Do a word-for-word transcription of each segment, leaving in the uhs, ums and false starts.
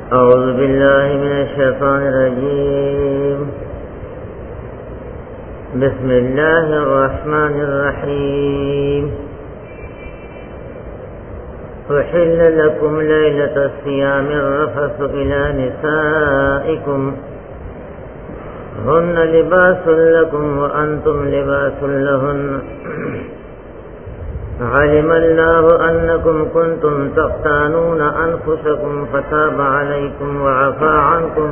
أعوذ بالله من الشيطان الرجيم. بسم الله الرحمن الرحيم. أحل لكم ليلة الصيام الرفث إلى نسائكم هن لباس لكم وأنتم لباس لهن علم الله أنكم كنتم تختانون أنفسكم فتاب عليكم وعفى عنكم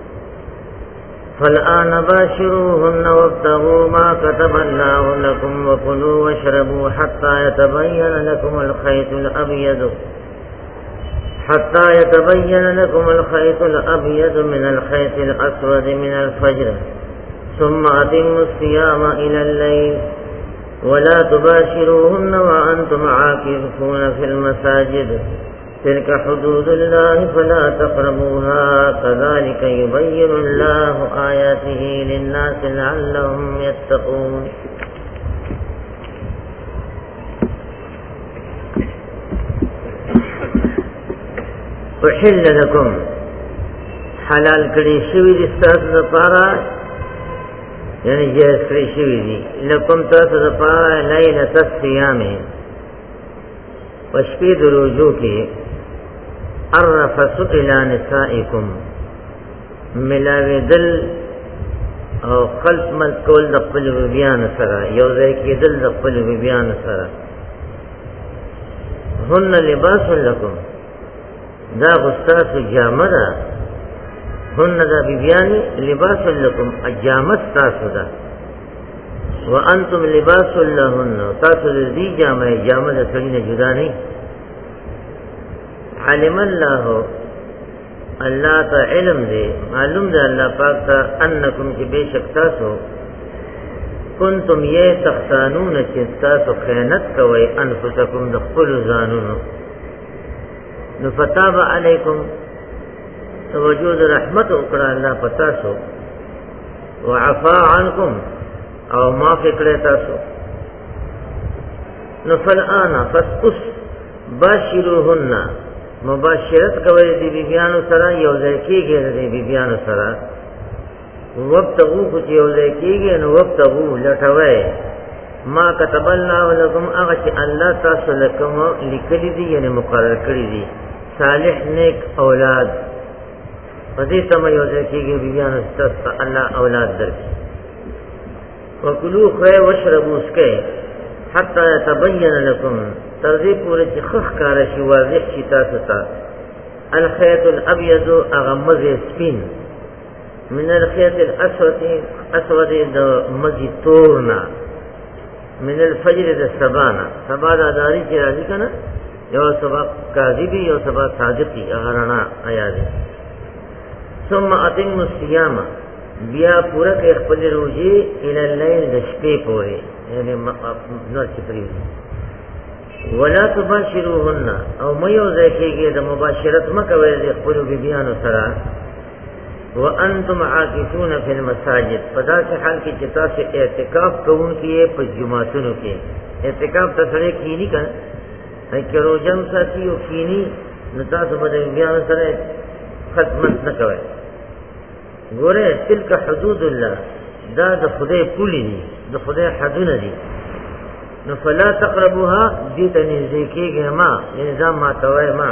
فالآن باشروهن وابتغوا ما كتب الله لكم وكلوا واشربوا حتى يتبين لكم الخيط الأبيض حتى يتبين لكم الخيط الأبيض من الخيط الأسود من الفجر ثم أتموا الصيام إلى الليل ولا تباشروهن وأنتم عاكفون في المساجد تلك حدود الله فلا تقربوها كذلك يبين الله آياته للناس لعلهم يتقون. أحل لكم حلال کړي شوی دي تاسو لپاره، یعنی جائز کړي شوی دي لکم تاسو لپاره لیلۃ الصیام وشپې د روزو کې الرفث الی نسائکم ملاویدل او خلط مل کول د خپل بیان سره یو ځای کېدل د خپل بیان سره. هن لباس لکم دا غستاس جامه ده، هن دا بیان لباس لکم اجامت تاسو ده وانتم لباس لهن تاسو دې جامه جامه د سړي نه جدا نه. علم الله الله ته علم دې معلوم ده الله پاک ته انکم چې بشک تاسو کنتم یہ تختانون چې تاسو خیانت کوي انفسکم د خپل ځانونو نو فتاب علیکم توجود رحمت وکړه الله پتا سو وعفا عنکم او معاف کړه تاسو نو فالآن فاسقس باشروهن مباشرت کوي دې بیبيانو سره یو ځای کېږي دې بیبيانو سره وقتو کو یو ځای کېږي نو وقتو لټوي ما كتب الله لكم هغه چې الله تاسو لکم لیکلي دي یعنی مقرر کړی دي صالح نیک اولاد پدې تم یو ځای کېږي بیبيانو تاسو الله اولاد درکړي. وکلوا خیر واشربوا اسکه حتى يتبين لكم ترذی پورې چې خخ کار شي واضح شي تاسو ته الخيط الابيض اغمز سپین من الخيط الاسود اسود د مزي تورنا من الفجر د سبانا سبا د داری چې راځي کنه یو سبا کاذبی یو سبا صادقی اغرانا آیا دي. ثم اتم الصيام بیا پورا کې خپل روزي الى الليل د شپې پورې یعنی نو چې پریږي ولا تباشروهن او مې یو ځکهږي د مباشرت مکوي د خپل بیبيانو سره وانتم عاکفون فی المساجد پدا چې حال کې چې تاسو اعتکاف کوونکي په جمعاتونو کې اعتکاف ته سره کینی کنه چې روزم ساتي او کینی نو تاسو به د بیبيانو سره خدمت نه کوي. ګوره تلک حدود الله دا د خدای پولی دي د خدای حدونه دي نو فلا تقربوها دې ته نږدې کېږئ ما نظام ما توای ما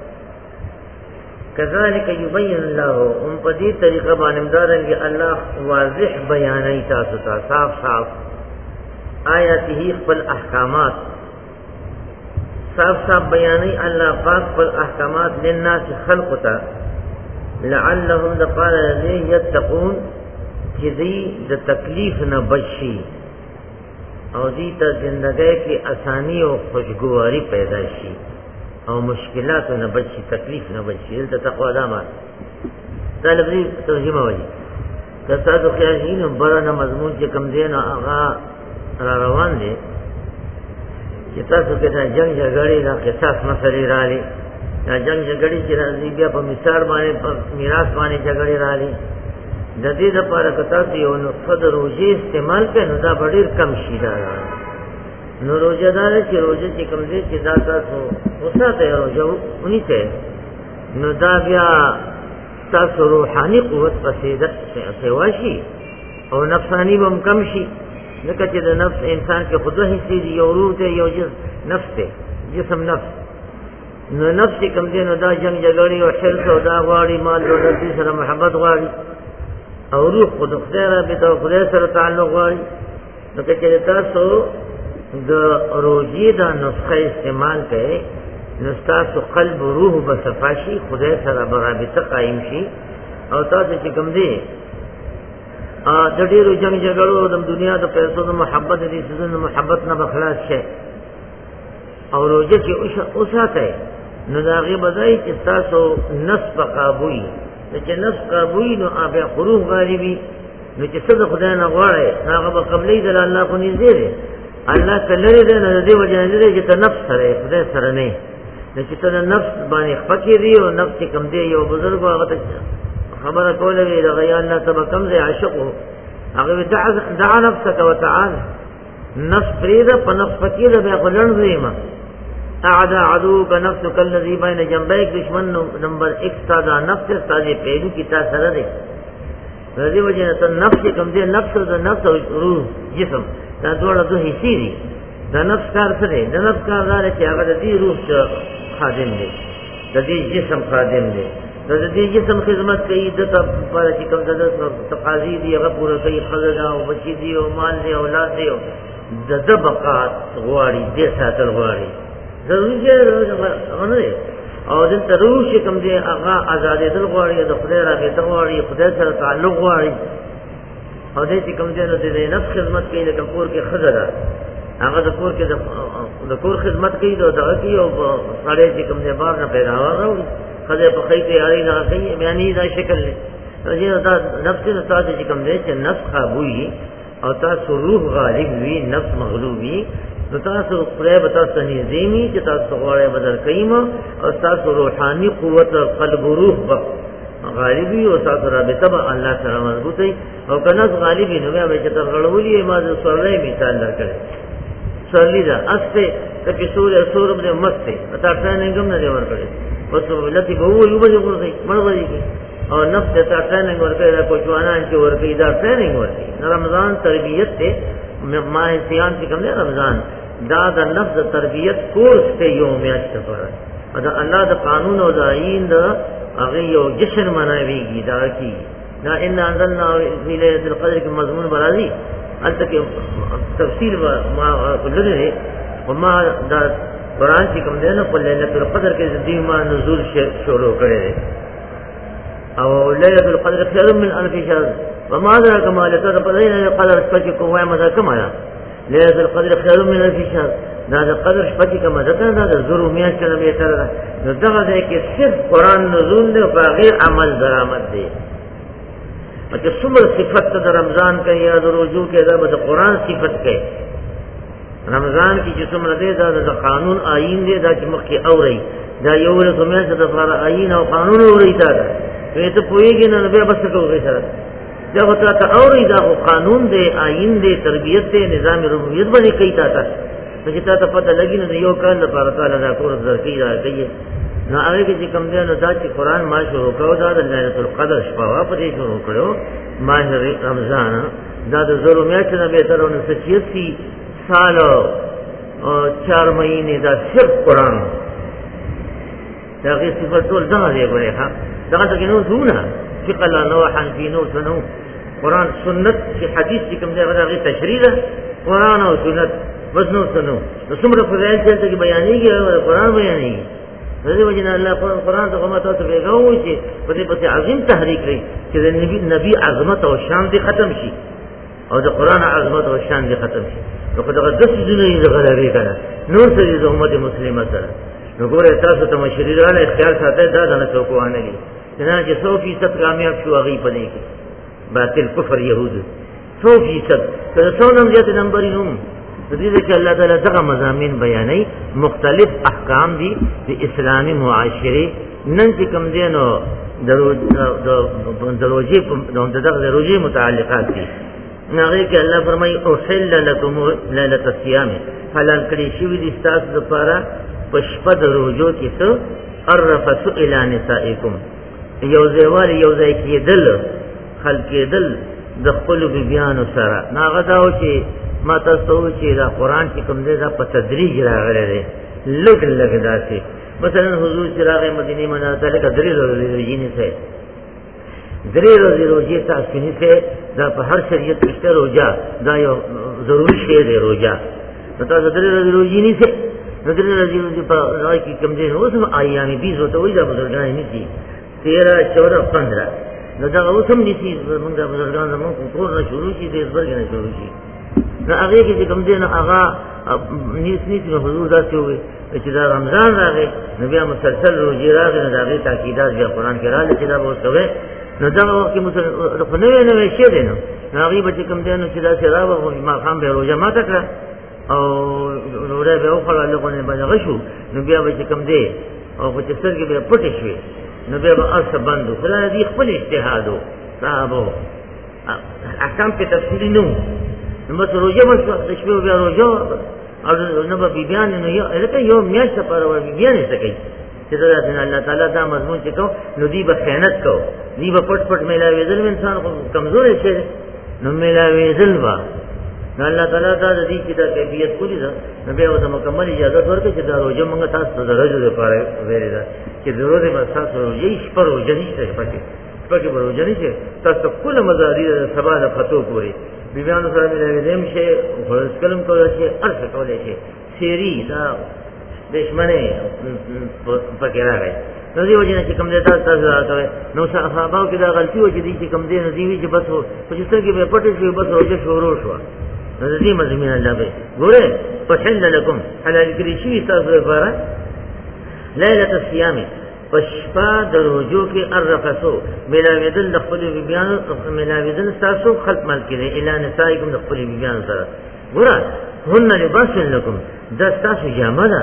کذالک یبین الله ام په دې طریقه باندې مدارنګ الله واضح بیانای تاسو ته صاف صاف آیاته خپل احکامات صاف صاف بیانای الله پاک خپل احکامات للناس خلق ته لعلهم دقال الذين يتقون چې دې د تکلیف نه بچي او دې ته ژوندۍ کې اسانی او خوشګواري پیدا شي او مشکلات نه بچي تکلیف نه بچي دلته تقوا دامه طالب دې ترجمه وایي که تاسو خیالین برانه مضمون چې کم دین هغه را روان دي چې تاسو کې دا جنگ جګړې دا قصاص مسلې راړي دا جنگ جګړې چې راځي بیا په مثال باندې په میراث باندې جګړې راړي د دې لپاره کته یو نقطه د روزي استعمال کړي نو دا ډېر کم شي دا نو روزه دار چې روزه چې کوم دي چې دا تاسو وساته روزه ونیته نو دا بیا تاسو روحانی قوت پسې سیواشي او نفسانی به هم کم شي لکه چې د نفس انسان کې خود حصې دي یو روح دی یو نفس دی جسم نفس نو نفس چې کم دی نو دا جنگ جګړې او حرص او دا غواړي مال دولت سره محبت غواړي او روح خود خدای را به تو خدای سره تعلق غواړي نو چې تاسو د روزي دا نسخه استعمال کړئ نو تاسو قلب او روح به صفاشي خدای سره برابر قائم شي او تاسو چې کوم دی ا د ډیرو جنگ جګړو د دنیا د پیسو د محبت دي سيزن محبت نه بخلاص شي او روزه چې اوساته نو دا غي بدای چې تاسو نفس په قابوي چې نفس قابوي نو ابه خروج غالبي نو چې څه خدای نه غواړي هغه به قبلې د الله کو نږدې دي الله کلره دې نه دې وجه نه دې چې ته نفس سره خدای سره نه نو چې ته نفس باندې فکر دی او نفس کم دی یو بزرګ هغه ته خبره کوله وی دا غیا الله تبا کم دی عاشقو هغه دع نفسك وتعالى نفس پریدا په نفس فکر به غلن زیما اعدى عدوك نفسك الذي بين جنبيك دشمن نمبر ایک ساده نفس ساده پیرو کی تا سره دی دې وجه ته نفس کم دی نفس او نفس او روح جسم دا ډول د حصے دي دا نفس کار سره د نفس کار دار چې هغه د دې روح خادم دی د دې جسم خادم دی د دې جسم خدمت کوي د په چې کوم د تقاضي دی هغه پوره کوي خزانه او بچی دی او مال دی اولاد دی د د بقات غواړي د ساتل غواړي ضروري دی او د روح چې کوم دی هغه آزادې دل غواړي د خدای راغې غواړي خدای سره تعلق غواړي او دې چې کوم دی نو د نفس خدمت کوي د کور کې خزانه هغه د کور کې د کور خدمت کوي د دغه کې او ساړې چې کوم دی بار نه پیدا راوړي خدای په خې ته اړې نه کوي بیانې دا شکل لري دا نفس ته تاسو چې کوم دی چې نفس قابوي او تاسو روح غالب وي نفس مغلوب وي نو تاسو خدای به تاسو نه زمي چې تاسو غواړئ بدل کيم او تاسو روحاني قوت قلب او روح غالبي او تاسو رابطه به الله سره مضبوطي او کنه غالبي نو بیا چې تر غړولې ما د سورې مثال درکړي سورلی دا استه کپی سورې سورې باندې مسته اته ټریننګ هم نه دی ورکړي وسو ولتی به وو یو به ورته مړوي او نفس ته ټریننګ ورکړي دا کوچوانان چې ورکړي دا ټریننګ ورکړي رمضان تربیت ته ما سیان چې کوم دی رمضان دا د نفس تربیت کورس ته یو میاشت لپاره دا الله د قانون او د آئین د هغه یو جشن مناويږي دا کی دا ان انزلنا فی ليله القدر کې مضمون برازي انت کې تفصیل ما کولره وما دا قرآن چې کوم دی نو په ليله القدر کې د دې ما نزول شروع کړي او ليله القدر خير من الف شهر وما ذاك ما لته په ليله القدر شپه کې کومه مزه کمایا ليله القدر خير من الف شهر دا د قدر شپه کې کومه ده دا د زرو میاشتې نه به تر نو دغه ځای کې صرف قرآن نزول دی او غیر عمل درآمد دی چې څومره صفت د رمضان کې یا د روزو کې دا د قرآن صفت کې رمضان کې چې څومره دی دا د قانون آئین دی دا چې مخکې اوري دا یو له کومه څه د فار آئین او قانون اوري تا دا ته پوېږي نه به بس کوي سره دا وته ته اوري دا قانون دی آئین دی تربیت دی نظام ربوبیت باندې کوي تا ته چې تا ته پته لګی نه یو کال لپاره تعالی دا کور درکې دا کوي نو هغه چې کوم دی نو دا چې قرآن ما شروع کاوه دا د ليله القدر شپه په دې شروع کړو ماه رمضان دا د زرو میاشتې نه به تر نو سچيسي سال او چار مہینے دا صرف قرآن دا غي صفات ټول دا دی غوړي ها دا څنګه نو زونه چې قلا نو حنفي نو سنو قرآن سنت چې حدیث چې کوم دی هغه غي تشریح ده قرآن او سنت بس نو سنو نو څومره فضایل چې بیانېږي قرآن بیانېږي دغه وجنه الله قرآن ته کومه تاسو پیغام چې په دې په عظیم تحریک لري چې د نبی نبی عظمت او شان دې ختم شي او د قرآن عظمت او شان دې ختم شي نو خدای د دې ځینې د غلبې کړه نور څه د امت مسلمه سره نو ګوره تاسو ته مشرعانه اختیار ساتي دا نه څوک وانه دي چې سو فیصد کامیاب شو هغه په دې کې باطل کفر يهود سو فیصد که څو نم زیات نمبر یې نوم د دې چې الله تعالی دغه مضامین بیانوي مختلف احکام دي د اسلامي معاشره نن چې کوم دي نو درو د دروځي د دغه دروځي متعلقات دي نغې کې الله فرمایي او حل لكم ليله الصيام حلال کړي شوی دي تاسو لپاره پښپ د روزو کې څه الرفث الى نسائکم یو ځای یو ځای کېدل خلق کېدل د خپل بیبیانو سره ناغه دا و چې ما تاسو چې دا قران چې کوم دی دا په تدریج راغلی دی لږ لږ داسې مثلا حضور چې راغی مدینه منوره ته درې ورځې روزي نیسه درې ورځې روزي تاسو نیسه دا په هر شریعت کې روزه دا یو ضروري شی دی روزه تاسو درې ورځې روزي نیسه درې ورځې روزي په راي کې کوم دی اوس هم ایامي بیس وته وي دا بزرګان نیسي تیرہ چودہ پندرہ نو دا اوسم نیسی موږ د بزرګان زموږ کور نه شروع شي د اسبرګ نه شروع شي نو هغه کې چې کوم دی نو هغه نیس نیس نو حضور دا څه وي چې دا رمضان راغی نو بیا مسلسل روزي راغی نو دا غي تاکیدات بیا قرآن کې راځي چې دا به وسوي نو دا وخت مسلسل خو نوې نوې شی دی نو هغه به چې کوم دی نو چې دا سره راو ما خام به روزه ما تکړه او روزه به او خلا له باندې باندې شو نو بیا به چې کوم دی او په څیر کې به پټ شي نو بیا به اصل بندو خلای دی خپل اجتهادو صاحبو احکام په تفصیلی نو نو مس روزه مس د شپې بیا روزه او نو به بیان نو یو البته یو میاشت پر ور بیان څه کوي چې دا الله تعالی دا مضمون چې کو نو دی به خیانت کو دی به پټ پټ ملاوي ځل انسان کمزور شي نو ملاوي ځل وا نو الله تعالی دا دې چې دا کیفیت کولی دا نو به د مکمل اجازه ورکړي چې دا روزه موږ تاسو ته درجه لپاره ویل دا چې ضروري به تاسو یې شپه روزه نشته پکې پکې روزه نشته تاسو کله مزاري سبا د فتو پوری بیان سره ملي دیم شي فرض کلم کولای شي ارڅ کولای شي سری دا دشمنه پکې راغی نو دی وجه چې کوم دې تاسو راځي نو صحابه کې دا غلطي و چې دې چې کوم دې نزیوی چې بس په څه کې به پټې شي بس روزه شروع شو نو دې مزمن الله به ګوره فحل لكم حلال کړی شي تاسو لپاره ليله الصيام پشپا دروجو کې الرفسو ملاویدل د خپل بیان ملاویدل تاسو خلق مل کړي اعلان نسائکم د خپل بیان سره ګوره هن لباس لكم دا تاسو جامه ده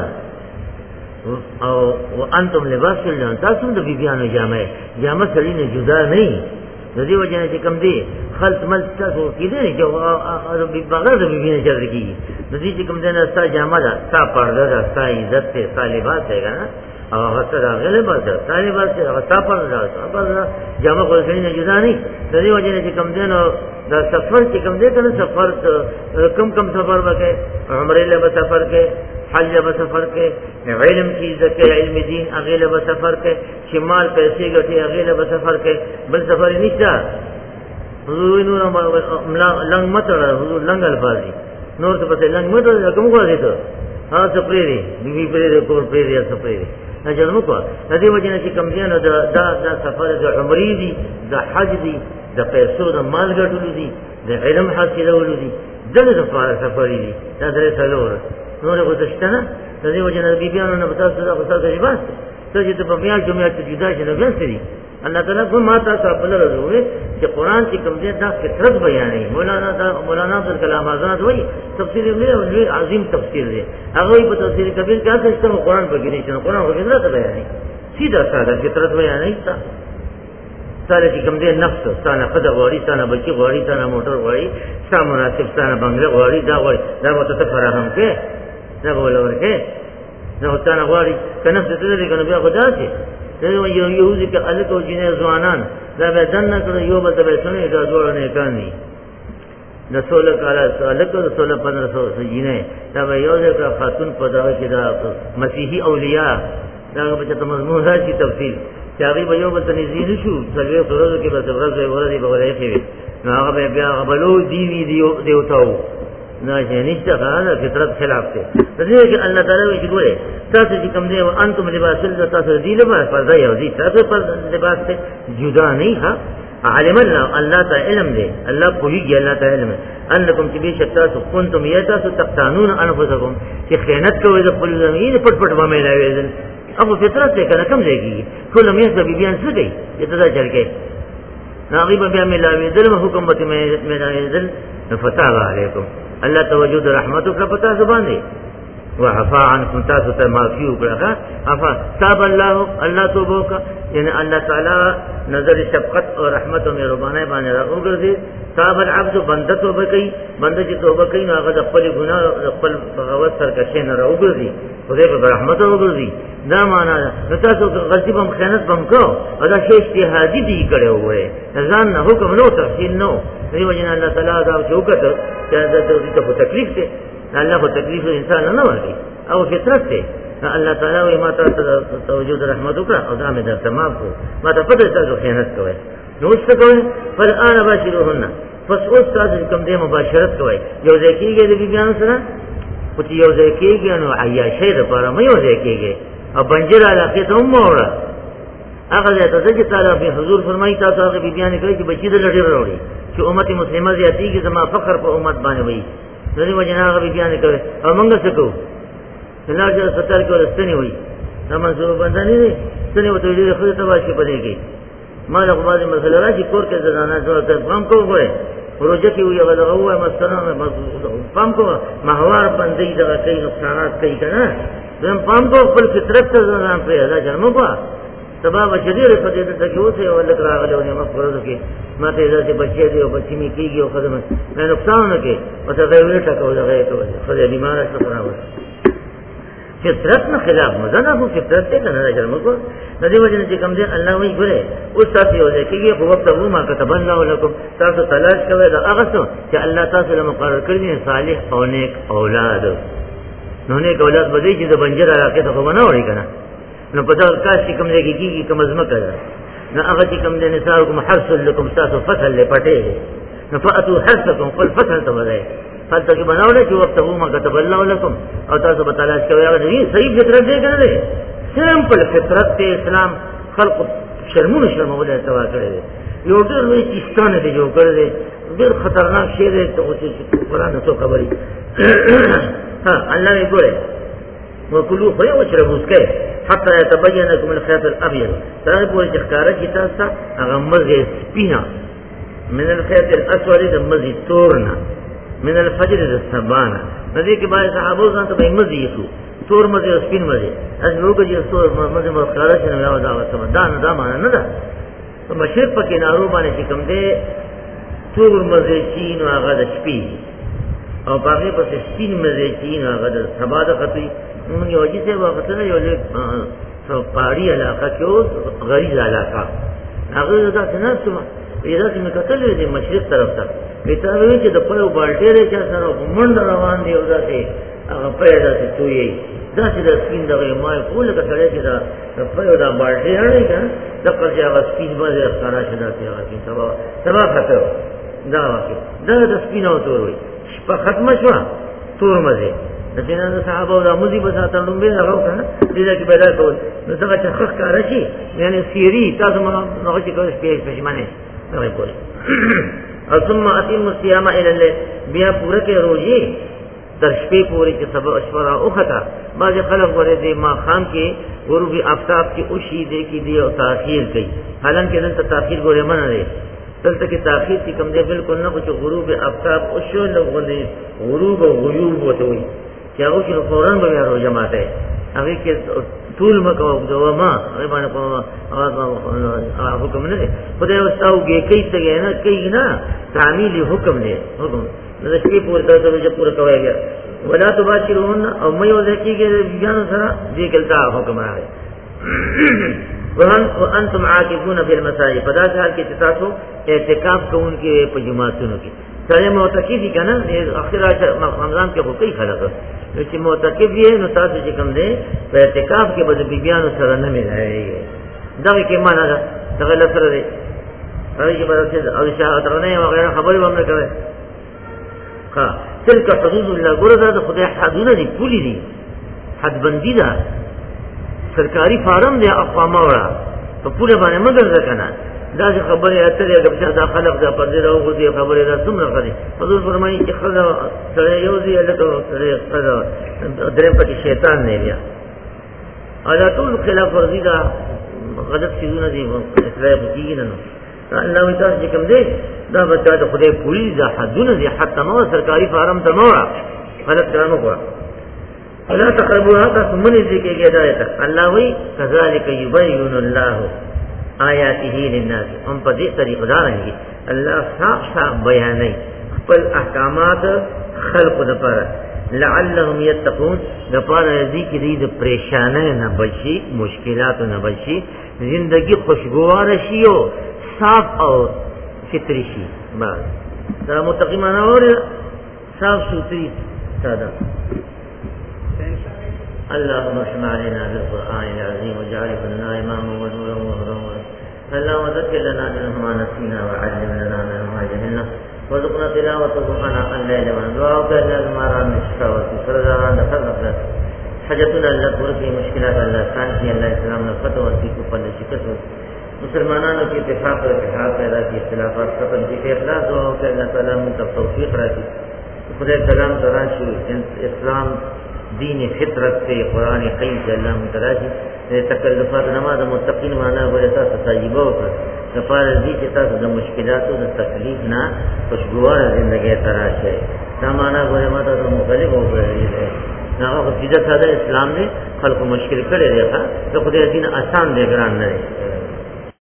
او وانتم لباس لهم تاسو د بیبیانو جامه جامه سړی نه جدا نه د دې وجه نه کوم دی خلط مل تاسو کېدې چې او بغیر د بیبیانو چر کېږي د دې چې کوم نه ستا جامه ده ستا پرده ده ستا عزت ته ستا لباس دی کنه او هغه سره غلبه ده ستا لباس دی هغه ستا پرده ده ستا پرده جامه خو سړی نه جدا نه د دې وجه نه کوم دی نو دا سفر چې کوم دی کنه سفر کم کم سفر وکړي عمره له سفر کې حج به سفر کې علم کی ذکر علم دین اغیله به سفر کې شمال پیسې ګټي اغیله به سفر کې بل سفر نشته حضور نور لنګ مت حضور لنګ الفاظي نور څه پته لنګ مت کوم کوی ته ها څه پریری بي پریری کور پریری څه پریری اجل مو کو د دې وجه نه چې کم دي نو دا دا سفر د عمرې دي د حج دي د پیسو د مال ګټلو دي د علم حاصلولو دي دغه سفر دي دا درې څلور نور غوښتنه نه د دې وجه نه بیبيانو نه بتا څه غوښتنه کوي بس ته چې په بیا جمعه کې جدا شې نه غوښتري الله تعالی کوم ماته تاسو په لاره وروي چې قران چې کوم دې دا فطرت بیانې مولانا دا مولانا عبد الکلام آزاد وایي تفسیر له عظیم تفسیر دی هغه په تفسیر کبیر کې تاسو ته قران په کې نه قران په فطرت بیانې سیده ساده فطرت بیانې تا سره چې کوم دې نفس ستانه قدر غوړي ستانه بچي غوړي ستانه موټر غوړي ستانه مناسب ستانه بنگله غوړي دا غوړي دا وته ته فراهم کې دا ولور کې نو ستانه غوړي کنه څه دې کنه بیا خدا شي یو یو یوزي کې الکو جنې ځوانان دا به دنه کړو یو به به سنې دا جوړ نه کانی د سوله کاله الکو سوله پندرہ سو جنې دا به یو ځکه خاتون په دا کې دا مسیحي اولیاء دا به ته مضمون راشي تفصیل چاغي به یو به تنزیل شو څلوي ورځې کې به ورځې ورځې به ولې شي نو هغه بیا غبلو دی وی دیو دیوتاو نه نشته دا فطرت خلاف دی د دې کې الله تعالی وی ګوره تاسو چې کوم دی او انتم لباس تاسو دی لباس پرده یو دي تاسو پر لباس ته جدا نه ها علم الله الله تعالی علم دی الله کوي الله تعالی علم انکم چې به تاسو کنتم یا تاسو تقتانون انفسکم چې خیانت کوئ د خپل زمین پټ پټ باندې لاوي ابو فطرت ته کنه کم ځایږي کله مې څه بیان څه کوي چې دا چل کې ناغي به ملاوي دل حکومت مې ملاوي دل فتح علیکم الله توجد رحمتک پتا زبان دی وعفا عنكم تاسو ته معافي وکړه عفا تاب الله الله توبه کا یعنی الله تعالی نظر شفقت او رحمت او مهرباني باندې راوګرځي تاب العبد بنده توبه کوي بنده چې توبه کوي نو هغه خپل ګناه خپل بغاوت سرکشه نه راوګرځي خدای په رحمت راوګرځي دا معنا ده تاسو غلطي بم خیانت بم کو او دا شی اجتهادي دی کړو وې ځان نه حکم نو تفصیل نو دی وجه الله تعالی دا چوکټ چې د دې په تکلیف ته الله په تکلیف انسان نه ورګي او فطرت ته الله تعالی وي ما ته توجه رحمت وکړه او دا مې در تمام کو ما ته پته تاسو خیانت کوي نو څه کوي فل انا باشروهن پس اوس تاسو کوم دې مباشرت کوي یو ځکیږي د بیان سره او چې یو ځکیږي نو عیاشې لپاره مې یو ځکیږي او بنجر علاقه ته هم وره هغه ته چې تعالی په حضور فرمایي تاسو هغه بیان کوي چې بچی د لړې وروړي چې امت مسلمه زیاتیږي زما فخر په امت باندې وي دغه وجنه هغه بیان کوي او موږ څه کوو الله جل ستر کې ورستنی وي دا منځو باندې نه ستنی وته دې خو ته واشي پدې کې ما د قواعد مسله راشي کور کې ځانه ته فهم کوو پروژه کې وي هغه هو مثلا فهم کوو محور باندې دا کوي نقصانات کوي کنه زم فهم کوو خپل فطرت ته ځان پرې دا جرمو کو سبب شدید په دې ته کې اوسه ول راغله ونه مفروض کې ما ته دا چې بچي دی او بچی می کیږي او خدمت نه نقصان نه کوي او ته دا ویل ټکو دا غي ته خدای بیمار څه خراب فطرت نه خلاف مزنه هو فطرت ته نه جرم کو د دې وجه چې کوم دې الله وی ګره او تاسو یو ځکه کې په وخت وو ما كتب الله لكم تاسو تلاش کوي دا هغه څه چې الله تاسو له مقرر کړی دي صالح او نیک اولاد نو نیک اولاد بده چې د بنجر علاقه ته ونه وړي کنه نو پتہ کاش چې کوم ځای کې کیږي کوم ازمه کوي نو هغه چې کوم دې نساءکم حرث لكم تاسو فصل لپټه نو فاتوا حرثکم قل فصل تبدای فالته کې بناوله چې وخت وو ما كتب الله لكم او تاسو به تلاش کوي هغه دې صحیح فطرت دی کنه سمپل فطرت ته اسلام خلق شرمونه شرمونه توا کړی دی یو ډېر لوی چستانه دی جوړ کړی دی ډېر خطرناک شی دی چې قرآن څو خبري ها الله یې ګوره وکلو خو یو شربوس کې حتى يتبين لكم الخيط الابيض ترى پوری ښکارا چې تاسو هغه مزه سپینا من الخيط الاسود د مزه تورنا من الفجر الصبانا دې کې باندې صحابو ځان ته مزه یو تور مزه او سپین مزه از لوګو چې تور مزه مو ښکارا چې نو دا واسه دا نه دا معنا نه ده په مشرق پکې نارو باندې چې کوم دې تور مزه چین او هغه د سپین او باقي په سپین مزه چین او هغه د سبا د خطي موږ یو چې څه وخت نه یو له پاړی علاقه کې اوس غریز علاقه هغه دا څنګه څه پیدا چې مکتل دي مشرق طرف ته پیدا وی چې د پړو بالټیره چې سره منډ روان دی او دا چې هغه پیدا چې توي دا چې د سپین دغه مال کول کړه چې دا پړو دا بالټیره نه کنه د قضیه هغه سپین باندې ښکارا شدا چې هغه کې سبا سبا خطر دا واکه دا د سپین او تور وي په ختمه شو تور مزه د جنانو صحابه او د مصیبت ساتلون به هغه کنه دې کې پیدا کول نو څنګه چې خخ کار شي یعنی سیری تاسو ما نو چې کوم سپیش پښمنه نه کوي او ثم اتم الصيام الى الليل بیا پوره کې روزي تر شپې پورې چې سبا اشورا او خطا بعض خلک ورې دې ما خام کې غروب آفتاب کې او شي دې کې دی او تاخير کوي حالانکه دلته تاخير ګورې منه دی دلته کې تاخير چې کوم دی بالکل نه چې غروب آفتاب او شو لغونې غروب او غيوب وته وي چې هغه چې فوران به روزه ماته هغه کې ټول مکو دوه ما هغه باندې په هغه حکم نه دی خدای واستوږي کوي څنګه نه کوي نه تعمیل حکم دی حکم د شپې پورې د روزه پوره کوي ولا تباشرون او مې یو ځکیږي بیان سره دې کلتا حکم راغی وان وانتم عاکفون فی المساجد فدا حال کې تاسو اعتکاف کوونکې په جماعتونو کې سره معتکف دي کنه اخر رمضان کې کوئی خلک چې معتکف یې نو تاسو چې کوم دي په اعتکاف کې به بیبيانو سره نه ملایي دا کې معنا ده دا له سره دی هغه چې به او شاهد نه وغیرہ خبرې هم نه کوي ها تلک حدود الله ګوردا د خدای حدود دي پولی دي حد بندي ده سرکاري فارم دی اقامه وړه په پوره باندې مگر ځکنه دا خبره اترې چې دا خلق دا پدې راوغو دي خبره دا څومره غري حضور فرمایي چې خدا سره یو دی له سره خدا درې پټي شیطان نه بیا ادا ټول خلاف ورزي دا غلط شيونه دي اسلام کیږي نه الله وی تاسو کوم دی دا بچا د خدای پوری دا حدونه دي حتی نو سرکاري فارم ته نو غلط کړنو کو अल्लाह तकरबुहा का सुमन जिक्र किया जाता अल्लाह वही कज़ालिक युबय्यिनुल्लाहु आयातिही लिन्नास हम पर दे तरीक़ा रहेंगे अल्लाह साफ साफ बयान है पर अहकामात खल्क़ न पर लअल्लहुम यत्तक़ून गपार रजी की रीद परेशान न बची मुश्किलात न बची जिंदगी खुशगवार शीयो साफ और फित्री शी बस मुत्तकी माना और साफ सुथरी सादा अल्लाहुम्मा सल्लि अलैना बिल क़ुरआनिल अज़ीम वजअलहु लना इमामन व नूरन व हुdan अल्लाहुम्मा ज़क्किर लना बिमा नसीना व अल्लिम लना मिमा जहलना वरज़ुक़ना तिलावतहु आना अल-लैल व दुआ करना हमारा निष्ठा व सरदारान नफर हजतुना अल्लाह पूरी की मुश्किलात अल्लाह आसान की अल्लाह इस्लाम ने फतह और की ऊपर शिकस्त मुसलमानों की इत्तेफाक और इत्तेहाद पैदा की इख्तिलाफात खत्म की इखलास दुआ कर अल्लाह ताला मुझ तक तौफीक राखी खुदा कलाम तराशी इस्लाम दीन फितरत से कुरान कईम से अल्लाह मुतराजी तकल्लुफात नमाज मुत्तकीन माना बोले ता तजीबो पर कफार दी के ता द मुश्किलात व तकलीफ ना खुशगवार जिंदगी तराश है सामाना बोले माता तो मुखलिफ हो गई है ना वो सीधा साधा इस्लाम ने खल्क मुश्किल करे देखा तो खुदा दीन आसान दे ग्रान नहीं